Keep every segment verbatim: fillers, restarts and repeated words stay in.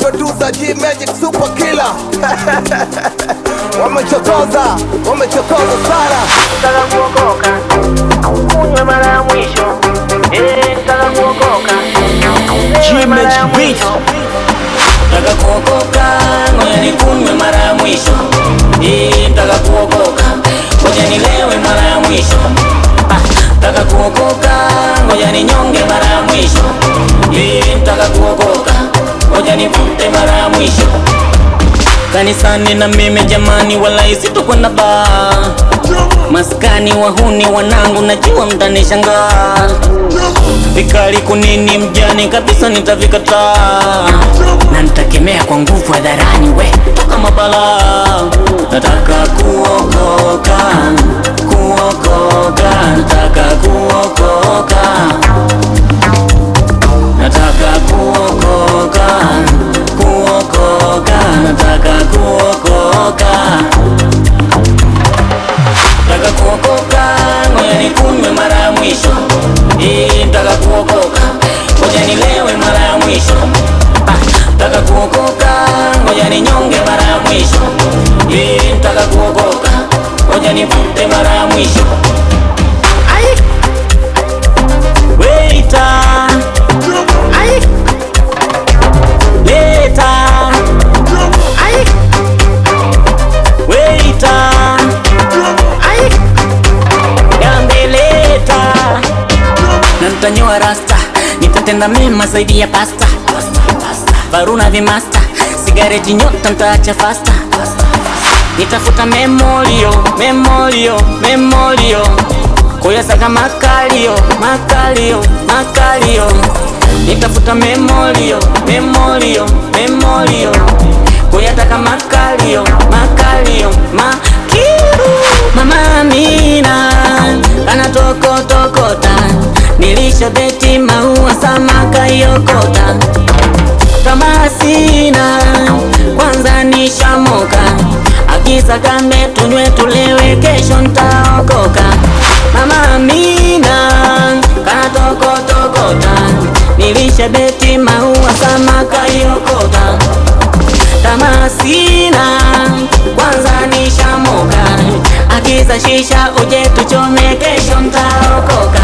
producer G Magic super killer. Wamechokoza, wamechokoza sana. Nataka kuokoka, kunywa mara ya mwisho. Eh, nataka kuokoka, G Magic Beats. nataka kuokoka, ngoja nikunywe mara ya mwisho. Eh, nataka kuokoka, ngoja nilewe mara ya mwisho. Ah, nataka kuokoka, ngoja ninyonge mara ya mwisho. Eh, nataka kuokoka, ngoja nivute mara ya mwisho. Kanisani na mimi jamani, wala sitokwenda baa. Maskani wahuni wanangu, najua mtanishangaa. Vikali kunini mjani kabisa nitavikataa, na nitakemea kwa nguvu hadharani, we toka mabala. Nataka kuokoka, kuokoka, nataka kuokoka, nataka kuokoka, kuokoka, nataka kuokoka, nataka kuokoka, ngoja nikunywe mara ya mwisho. Eh, nataka kuokoka, ngoja nilewe mara ya mwisho. Ah, nataka kuokoka, ngoja ninyonge mara ya mwisho. Eh, nataka kuokoka, ngoja nivute mara ya mwisho. Ai, waiter. Ai, leta. Ai, waiter. Ai, gambeleta. Na nitanyoa rasta, nitatenda mema zaidi ya pasta. Varuna vimasta, sigareti nyota nitaacha fasta. Nitafuta memolio, memolio, memolio, kuyasaka makalio, makalio, makalio. Nitafuta memolio, memolio, memolio, kuyataka makalio, makalio, makiru. Mama Amina kana toko tokota, nilisha beti maua samaka yokota. Kama sina kwanza nishamoka, akisa kambe tunywe tulewe, kesho ntaokoka. Mama Amina kana toko tokota, nilisha beti maua samaka yokota. Kama sina kwanza nishamoka, akisa shisha uje tuchome, kesho ntaokoka.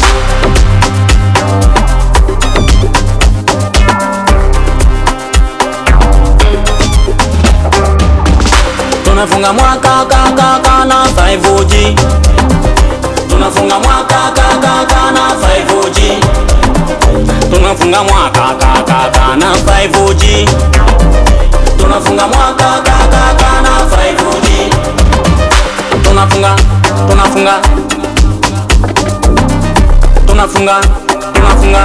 Tunafunga mwaka kaka na five G. Tunafunga mwaka kaka na five G. Tunafunga mwaka kaka na five G. Tunafunga mwaka kaka na five G. Tunafunga, tunafunga, tunafunga, tunafunga,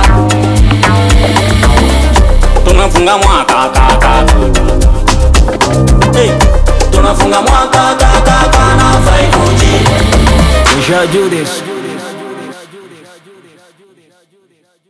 tunafunga mwaka kaka. Hey, tunafunga mwaka kaka na five G. We shall do this.